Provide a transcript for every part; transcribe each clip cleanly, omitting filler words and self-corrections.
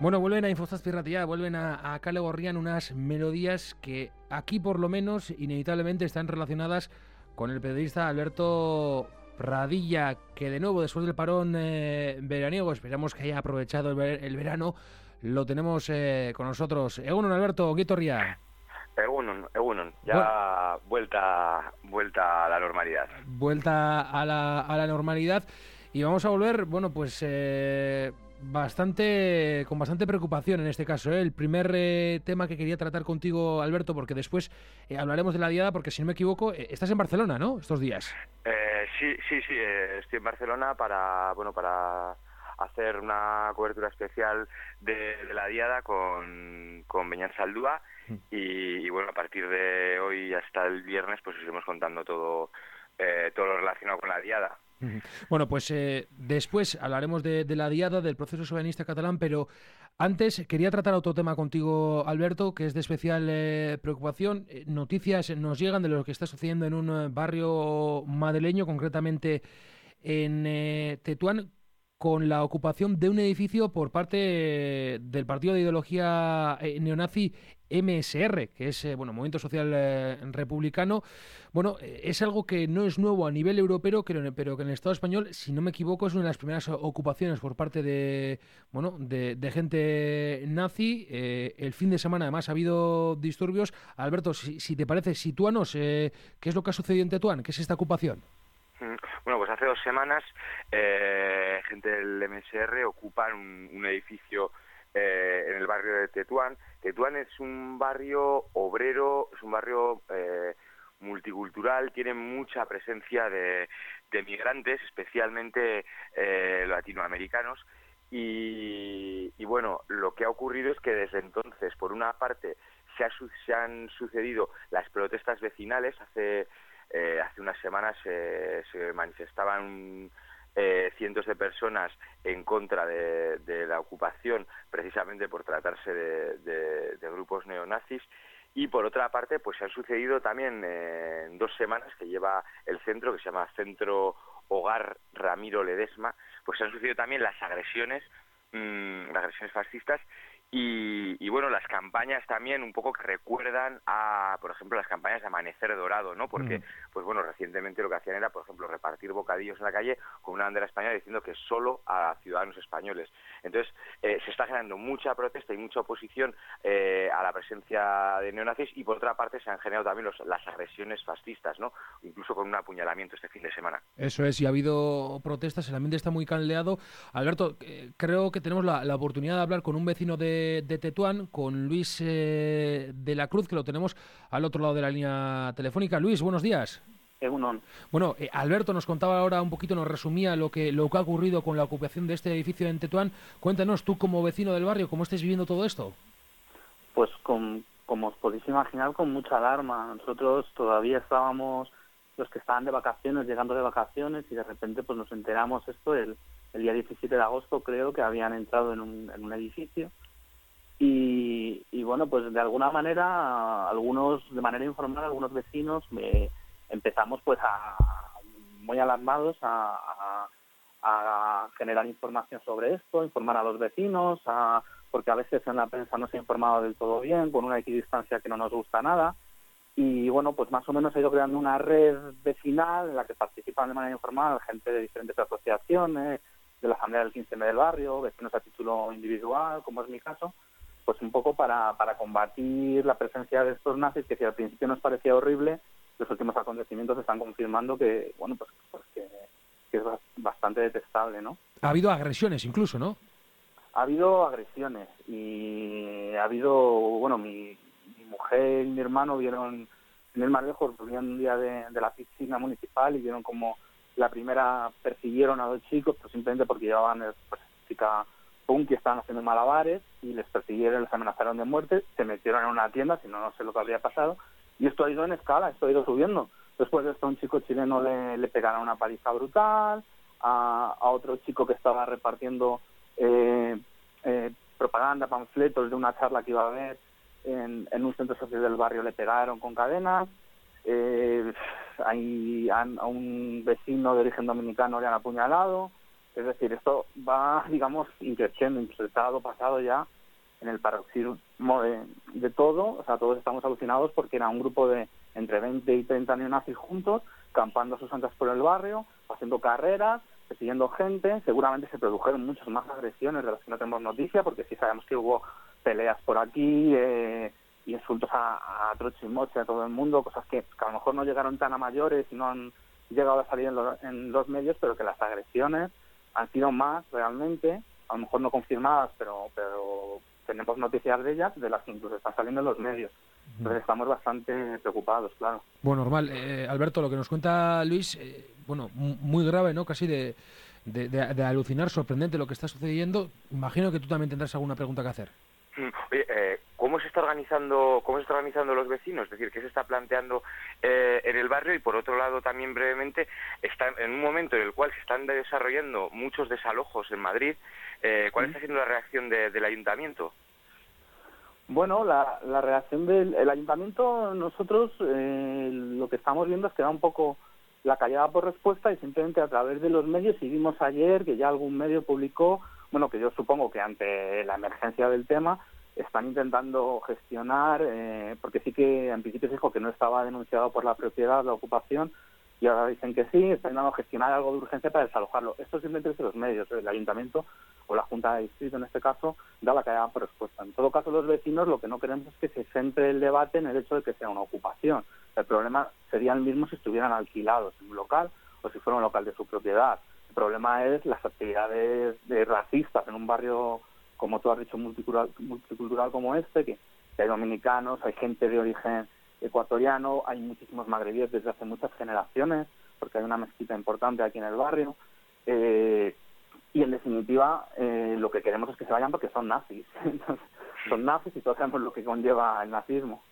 Bueno, vuelven a Infostas Ratia, vuelven a Kale Gorrian unas melodías que aquí por lo menos inevitablemente están relacionadas con el periodista Alberto Pradilla, que de nuevo después del parón veraniego, esperamos que haya aprovechado el verano, lo tenemos con nosotros. Egunon, Alberto, ¿qué torría? Egunon, Bueno, ya vuelta a la normalidad. vuelta a la normalidad y vamos a volver, bueno, pues con bastante preocupación en este caso, ¿eh? El primer tema que quería tratar contigo, Alberto, porque después hablaremos de la diada, porque si no me equivoco, estás en Barcelona, ¿no? Estos días. Sí, estoy en Barcelona para hacer una cobertura especial de la diada con Beñat Saldúa y bueno, a partir de hoy hasta el viernes pues os iremos contando todo lo relacionado con la diada. Bueno, pues después hablaremos de la diada, del proceso soberanista catalán, pero antes quería tratar otro tema contigo, Alberto, que es de especial preocupación. Noticias nos llegan de lo que está sucediendo en un barrio madrileño, concretamente en Tetuán, con la ocupación de un edificio por parte del partido de ideología neonazi MSR, que es bueno, Movimiento Social Republicano. Bueno, es algo que no es nuevo a nivel europeo, pero que en el Estado español, si no me equivoco, es una de las primeras ocupaciones por parte de bueno de gente nazi. El fin de semana, además, ha habido disturbios. Alberto, si te parece, sitúanos, ¿qué es lo que ha sucedido en Tetuán? ¿Qué es esta ocupación? Bueno, pues hace 2 semanas gente del MSR ocupan un edificio en el barrio de Tetuán. Tetuán es un barrio obrero, es un barrio multicultural, tiene mucha presencia de migrantes, especialmente latinoamericanos. Y bueno, lo que ha ocurrido es que desde entonces, por una parte, se han sucedido las protestas vecinales. Hace unas semanas se manifestaban cientos de personas en contra de la ocupación, precisamente por tratarse de grupos neonazis. Y por otra parte, pues se han sucedido también en 2 semanas que lleva el centro, que se llama Centro Hogar Ramiro Ledesma, pues se han sucedido también las agresiones fascistas. Y bueno, las campañas también un poco que recuerdan a, por ejemplo, las campañas de Amanecer Dorado, ¿no? Porque, pues bueno, recientemente lo que hacían era, por ejemplo, repartir bocadillos en la calle con una bandera española diciendo que solo a ciudadanos españoles. Entonces, se está generando mucha protesta y mucha oposición a la presencia de neonazis, y por otra parte se han generado también las agresiones fascistas, ¿no? Incluso con un apuñalamiento este fin de semana. Eso es, y ha habido protestas, el ambiente está muy caldeado. Alberto, creo que tenemos la oportunidad de hablar con un vecino de Tetuán, con Luis de la Cruz, que lo tenemos al otro lado de la línea telefónica. Luis, buenos días. Egunon. Bueno, Alberto nos contaba ahora un poquito, nos resumía lo que ha ocurrido con la ocupación de este edificio en Tetuán. Cuéntanos, tú como vecino del barrio, ¿cómo estáis viviendo todo esto? Pues como os podéis imaginar, con mucha alarma. Nosotros todavía estábamos, los que estaban de vacaciones, llegando de vacaciones, y de repente pues nos enteramos esto el día 17 de agosto, creo, que habían entrado en un edificio. Y bueno, pues de alguna manera, de manera informal, algunos vecinos empezamos pues muy alarmados a generar información sobre esto, informar a los vecinos, porque a veces en la prensa no se ha informado del todo bien, con una equidistancia que no nos gusta nada. Y bueno, pues más o menos ha ido creando una red vecinal en la que participan de manera informal gente de diferentes asociaciones, de la Asamblea del 15M del barrio, vecinos a título individual, como es mi caso, pues un poco para combatir la presencia de estos nazis, que si al principio nos parecía horrible, los últimos acontecimientos están confirmando que, bueno, pues que es bastante detestable, ¿no? Ha habido agresiones incluso, ¿no? Ha habido agresiones y ha habido, bueno, mi mujer y mi hermano vieron, sin ir más lejos, volvían un día de la piscina municipal y vieron como la primera persiguieron a 2 chicos, pues simplemente porque llevaban chica punk y estaban haciendo malabares, y les persiguieron, les amenazaron de muerte, se metieron en una tienda, si no, no sé lo que habría pasado, y esto ha ido en escala, esto ha ido subiendo. Después de esto, a un chico chileno le pegaron una paliza brutal, a otro chico que estaba repartiendo propaganda, panfletos de una charla que iba a haber en un centro social del barrio, le pegaron con cadenas. A un vecino de origen dominicano le han apuñalado. Es decir, esto va, digamos, increciendo, incluso el sábado pasado ya, en el paroxismo de todo, o sea, todos estamos alucinados porque era un grupo de entre 20 y 30 neonazis juntos, campando a sus anchas por el barrio, haciendo carreras, persiguiendo gente. Seguramente se produjeron muchas más agresiones de las que no tenemos noticia, porque sí sabemos que hubo peleas por aquí, y insultos a troche y moche a todo el mundo, cosas que a lo mejor no llegaron tan a mayores y no han llegado a salir en los medios, pero que las agresiones han sido más realmente, a lo mejor no confirmadas, pero tenemos noticias de ellas, de las que incluso están saliendo en los medios. Entonces estamos bastante preocupados, claro. Bueno, normal. Alberto, lo que nos cuenta Luis, muy grave, ¿no? Casi de alucinar, sorprendente lo que está sucediendo. Imagino que tú también tendrás alguna pregunta que hacer. Oye, ¿cómo se está organizando los vecinos? Es decir, ¿qué se está planteando en el barrio? Y por otro lado, también brevemente, está en un momento en el cual se están desarrollando muchos desalojos en Madrid. ¿Cuál está siendo la reacción del ayuntamiento? Bueno, la reacción del ayuntamiento, nosotros lo que estamos viendo es que da un poco la callada por respuesta, y simplemente a través de los medios, y vimos ayer que ya algún medio publicó, bueno, que yo supongo que ante la emergencia del tema están intentando gestionar, porque sí que en principio se dijo que no estaba denunciado por la propiedad, la ocupación, y ahora dicen que sí, están intentando gestionar algo de urgencia para desalojarlo. Esto simplemente es de los medios, el ayuntamiento o la Junta de Distrito en este caso da la callada por respuesta. En todo caso, los vecinos lo que no queremos es que se centre el debate en el hecho de que sea una ocupación. El problema sería el mismo si estuvieran alquilados en un local o si fuera un local de su propiedad. El problema es las actividades racistas en un barrio, como tú has dicho, multicultural como este, que hay dominicanos, hay gente de origen ecuatoriano, hay muchísimos magrebíes desde hace muchas generaciones, porque hay una mezquita importante aquí en el barrio, y en definitiva lo que queremos es que se vayan porque son nazis. Entonces, son nazis y todos sabemos lo que conlleva el nazismo.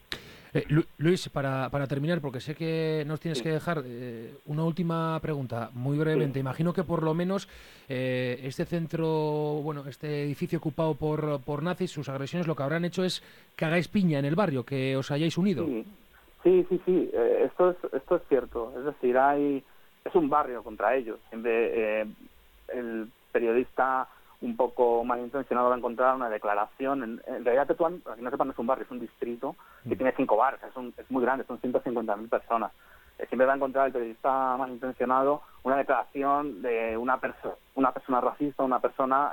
Luis, para terminar, porque sé que nos tienes que dejar, una última pregunta, muy brevemente. Imagino que por lo menos este centro, este edificio ocupado por nazis, sus agresiones, lo que habrán hecho es que hagáis piña en el barrio, que os hayáis unido. Sí. Esto es cierto. Es decir, es un barrio contra ellos. Siempre el periodista un poco malintencionado va a encontrar una declaración. En realidad Tetuán, para que no sepan, no es un barrio, es un distrito que tiene 5 barrios, es muy grande, son 150.000 personas. Siempre va a encontrar el periodista malintencionado una declaración de una persona racista, una persona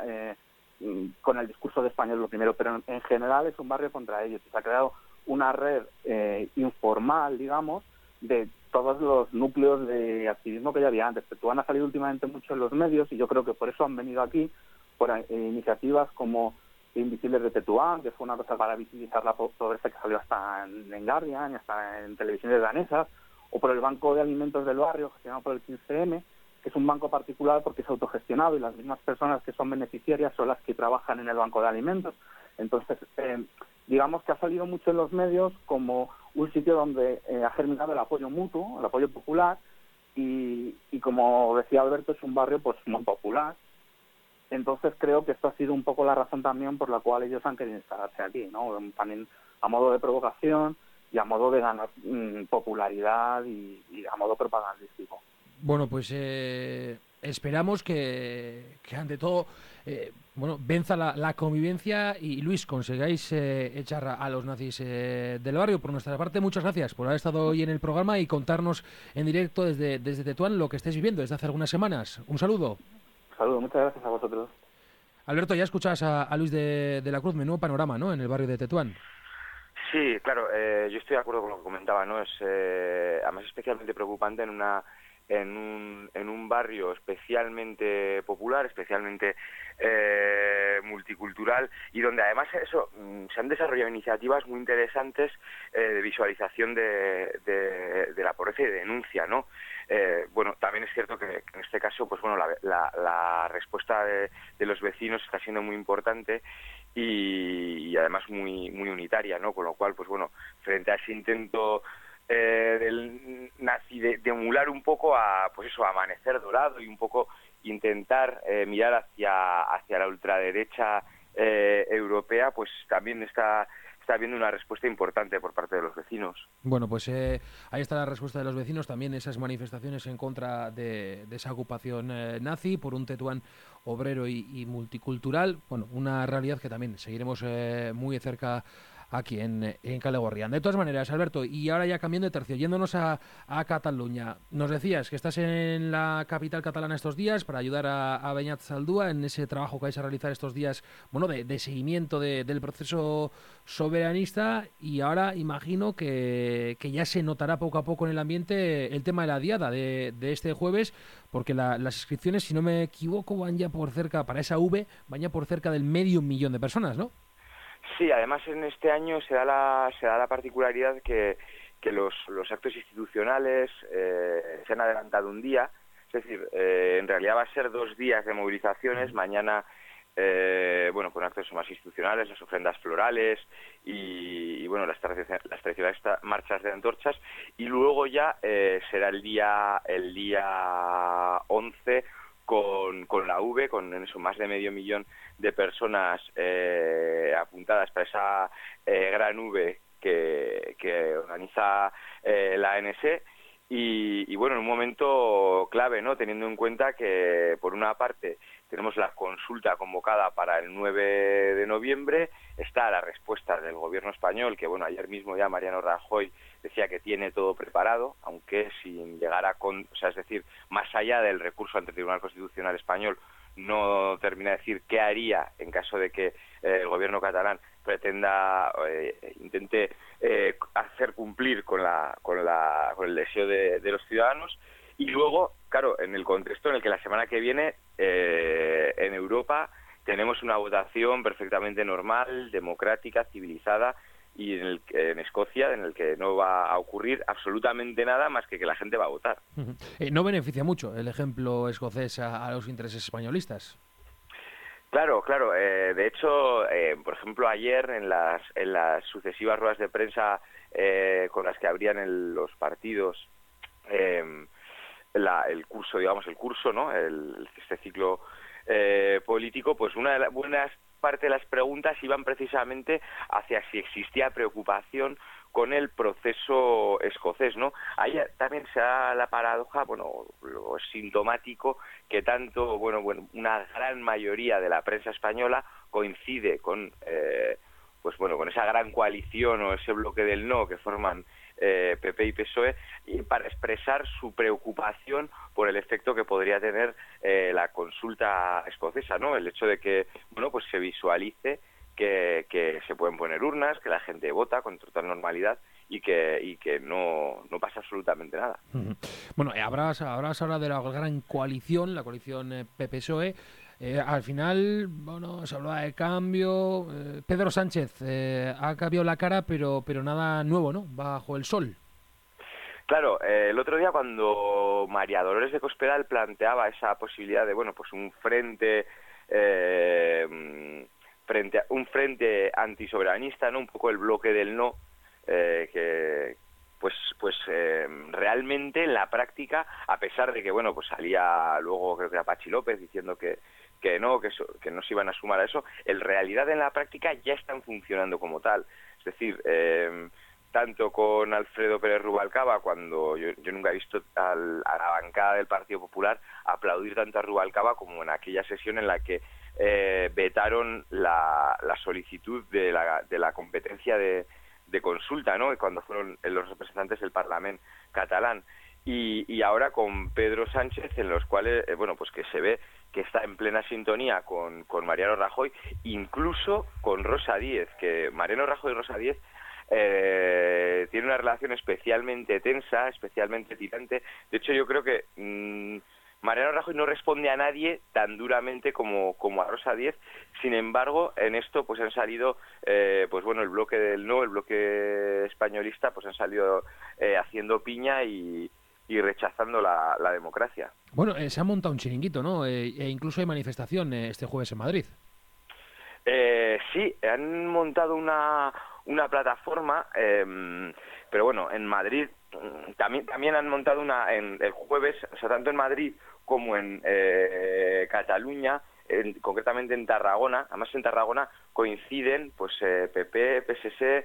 con el discurso de español lo primero, pero en general es un barrio contra ellos. Se ha creado una red informal, digamos, de todos los núcleos de activismo que ya había antes. Tetuán ha salido últimamente mucho en los medios y yo creo que por eso han venido aquí, por iniciativas como Invisibles de Tetuán, que fue una cosa para visibilizar la pobreza que salió hasta en Guardian y hasta en televisiones danesas, o por el Banco de Alimentos del Barrio, gestionado por el 15M, que es un banco particular porque es autogestionado y las mismas personas que son beneficiarias son las que trabajan en el Banco de Alimentos. Entonces, digamos que ha salido mucho en los medios como un sitio donde ha germinado el apoyo mutuo, el apoyo popular, y como decía Alberto, es un barrio pues muy popular. Entonces creo que esto ha sido un poco la razón también por la cual ellos han querido instalarse aquí, ¿no? También a modo de provocación y a modo de ganar popularidad y a modo propagandístico. Bueno, pues esperamos que ante todo venza la convivencia y Luis, consigáis echar a los nazis del barrio. Por nuestra parte, muchas gracias por haber estado hoy en el programa y contarnos en directo desde Tetuán lo que estáis viviendo desde hace algunas semanas. Un saludo. Saludos, muchas gracias a vosotros. Alberto, ya escuchas a Luis de la Cruz, menudo panorama, ¿no?, en el barrio de Tetuán. Sí, claro, yo estoy de acuerdo con lo que comentaba, ¿no? Es además especialmente preocupante en un barrio especialmente popular, especialmente multicultural, y donde además se han desarrollado iniciativas muy interesantes de visualización de la pobreza y de denuncia, ¿no? También es cierto que en este caso, pues bueno, la respuesta de los vecinos está siendo muy importante y además muy unitaria, ¿no? Con lo cual, pues bueno, frente a ese intento del nazi de emular un poco a Amanecer Dorado y un poco intentar mirar hacia la ultraderecha europea, pues también está está habiendo una respuesta importante por parte de los vecinos. Bueno, pues ahí está la respuesta de los vecinos, también esas manifestaciones en contra de esa ocupación nazi por un Tetuán obrero y multicultural. Bueno, una realidad que también seguiremos muy de cerca aquí en Kale Gorrian. De todas maneras, Alberto, y ahora ya cambiando de tercio, yéndonos a Cataluña, nos decías que estás en la capital catalana estos días para ayudar a Beñat Zaldúa en ese trabajo que vais a realizar estos días, bueno, de seguimiento del proceso soberanista, y ahora imagino que ya se notará poco a poco en el ambiente el tema de la diada de este jueves, porque las inscripciones, si no me equivoco, van ya por cerca, para esa van ya por cerca del 500.000 de personas, ¿no? Sí, además en este año se da la particularidad que los actos institucionales se han adelantado un día, es decir, en realidad va a ser 2 días de movilizaciones, mañana con actos más institucionales, las ofrendas florales y bueno, las tradicionales marchas de antorchas, y luego ya será el día 11 con la V, con eso, más de 500.000 de personas apuntadas para esa gran V que organiza la ANC, y bueno, en un momento clave, ¿no? Teniendo en cuenta que, por una parte, tenemos la consulta convocada para el 9 de noviembre, está la respuesta del gobierno español, que bueno, ayer mismo ya Mariano Rajoy decía que tiene todo preparado, aunque sin llegar es decir, más allá del recurso ante el Tribunal Constitucional español, no termina de decir qué haría en caso de que el gobierno catalán intente hacer cumplir con el deseo de los ciudadanos. Y luego, claro, en el contexto en el que la semana que viene en Europa tenemos una votación perfectamente normal, democrática, civilizada, y en Escocia, en el que no va a ocurrir absolutamente nada más que la gente va a votar. No beneficia mucho el ejemplo escocés a los intereses españolistas. Claro. De hecho, por ejemplo, ayer en las sucesivas ruedas de prensa con las que abrían los partidos el curso, ¿no? Este ciclo político, pues una de las buenas parte de las preguntas iban precisamente hacia si existía preocupación con el proceso escocés, ¿no? Ahí también se da la paradoja, lo sintomático, que tanto, una gran mayoría de la prensa española coincide con esa gran coalición o ese bloque del no que forman PP y PSOE, y para expresar su preocupación por el efecto que podría tener la consulta escocesa, ¿no? El hecho de que se visualice que se pueden poner urnas, que la gente vota con total normalidad y que no pasa absolutamente nada. Bueno, habrás ahora de la gran coalición, la coalición PP-PSOE. Al final, se hablaba de cambio. Pedro Sánchez ha cambiado la cara, pero nada nuevo, ¿no? Bajo el sol. Claro, el otro día cuando María Dolores de Cospedal planteaba esa posibilidad de, un frente frente antisoberanista, ¿no? Un poco el bloque del no, que realmente en la práctica, a pesar de que salía luego, creo que era Patxi López diciendo que no se iban a sumar a eso, en realidad en la práctica ya están funcionando como tal. Es decir, tanto con Alfredo Pérez Rubalcaba, cuando yo nunca he visto a la bancada del Partido Popular aplaudir tanto a Rubalcaba como en aquella sesión en la que vetaron la solicitud de la competencia de consulta, ¿no? Cuando fueron los representantes del Parlamento catalán, y ahora con Pedro Sánchez, en los cuales que se ve que está en plena sintonía con Mariano Rajoy, incluso con Rosa Díez, que Mariano Rajoy y Rosa Díez tienen una relación especialmente tensa, especialmente tirante. De hecho, yo creo que Mariano Rajoy no responde a nadie tan duramente como a Rosa Díez. Sin embargo, en esto han salido el bloque del no, el bloque españolista, han salido haciendo piña y rechazando la democracia. Se ha montado un chiringuito, ¿no? E incluso hay manifestación este jueves en Madrid. Sí, han montado una plataforma, pero en Madrid también han montado el jueves, o sea, tanto en Madrid como en Cataluña, concretamente en Tarragona. Además en Tarragona coinciden pues PP, PSC,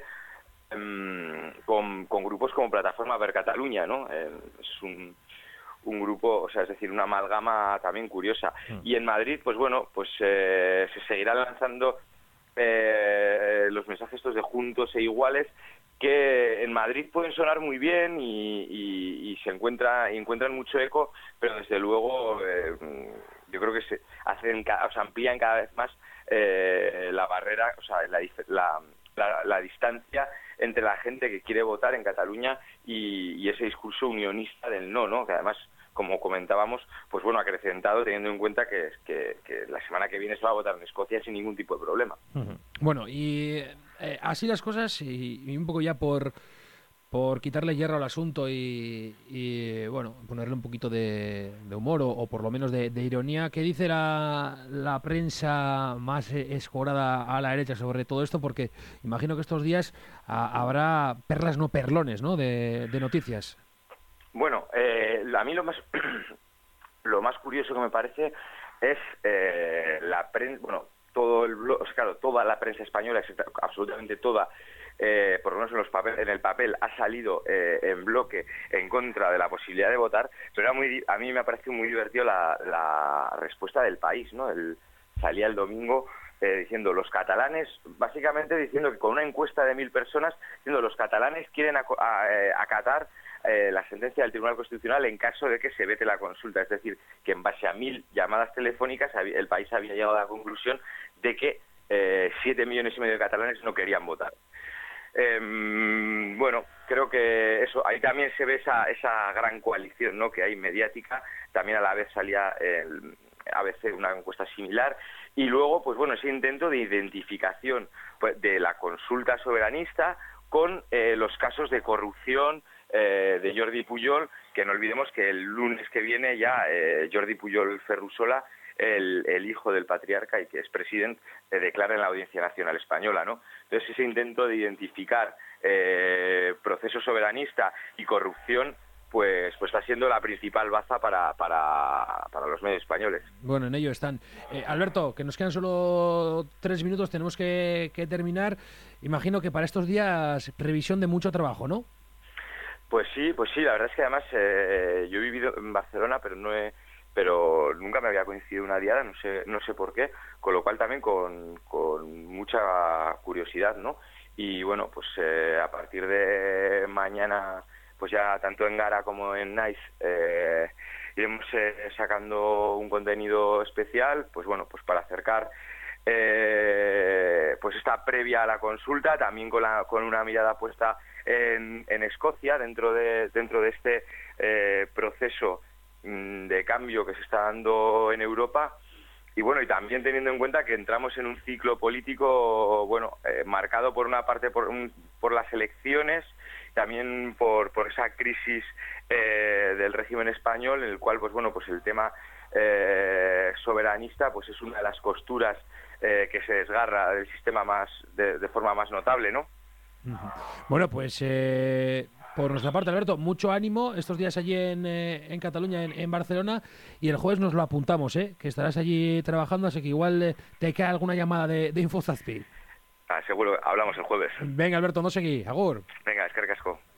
con grupos como Plataforma per Catalunya, ¿no? Es un grupo, o sea, es decir, una amalgama también curiosa. Y en Madrid, pues bueno, pues se seguirán lanzando los mensajes estos de juntos e iguales, que en Madrid pueden sonar muy bien y encuentran mucho eco, pero desde luego yo creo que se amplían cada vez más la barrera, o sea, la distancia entre la gente que quiere votar en Cataluña y ese discurso unionista del no, que además, como comentábamos, pues bueno, acrecentado teniendo en cuenta que la semana que viene se va a votar en Escocia sin ningún tipo de problema. Bueno, y así las cosas, y un poco ya por quitarle hierro al asunto y bueno, ponerle un poquito de humor o por lo menos de ironía, ¿qué dice la prensa más escorada a la derecha sobre todo esto? Porque imagino que estos días habrá perlas no perlones, ¿no?, de noticias. Bueno, a mí lo más curioso que me parece es la prensa, bueno, toda la prensa española, absolutamente toda, por lo menos en el papel ha salido en bloque en contra de la posibilidad de votar, pero a mí me ha parecido muy divertido la respuesta del País, ¿no? Salía el domingo diciendo los catalanes, básicamente diciendo que con una encuesta de 1.000 personas, diciendo los catalanes quieren acatar la sentencia del Tribunal Constitucional en caso de que se vete la consulta. Es decir, que en base a 1.000 llamadas telefónicas el País había llegado a la conclusión de que 7,5 millones de catalanes no querían votar. Bueno, creo que eso, ahí también se ve esa gran coalición, ¿no?, que hay mediática. También a la vez salía ABC una encuesta similar, y luego, pues bueno, ese intento de identificación, pues, de la consulta soberanista con los casos de corrupción de Jordi Pujol, que no olvidemos que el lunes que viene ya Jordi Pujol Ferrusola, el hijo del patriarca y que es presidente, declara en la Audiencia Nacional Española, ¿no? Entonces ese intento de identificar proceso soberanista y corrupción pues está siendo la principal baza para los medios españoles. Bueno, en ello están. Alberto, que nos quedan solo 3 minutos, tenemos que terminar. Imagino que para estos días revisión de mucho trabajo, ¿no? Pues sí, la verdad es que además yo he vivido en Barcelona, pero nunca me había coincidido una diada, no sé por qué, con lo cual también con mucha curiosidad, ¿no? Y bueno, pues a partir de mañana, pues ya tanto en Gara como en Nice iremos sacando un contenido especial, pues bueno, pues para acercar pues esta previa a la consulta, también con una mirada puesta en Escocia, dentro de este proceso de cambio que se está dando en Europa. Y bueno, y también teniendo en cuenta que entramos en un ciclo político, bueno, marcado por una parte por las elecciones, también por esa crisis del régimen español, en el cual, pues bueno, pues el tema soberanista, pues es una de las costuras que se desgarra del sistema de forma más notable, ¿no? Bueno, pues por nuestra parte, Alberto, mucho ánimo estos días allí en Cataluña, en Barcelona, y el jueves nos lo apuntamos, que estarás allí trabajando, así que igual te cae alguna llamada de Infozazpi. Seguro, hablamos el jueves. Venga, Alberto, no seguí, agur. Venga, eskerrik asko.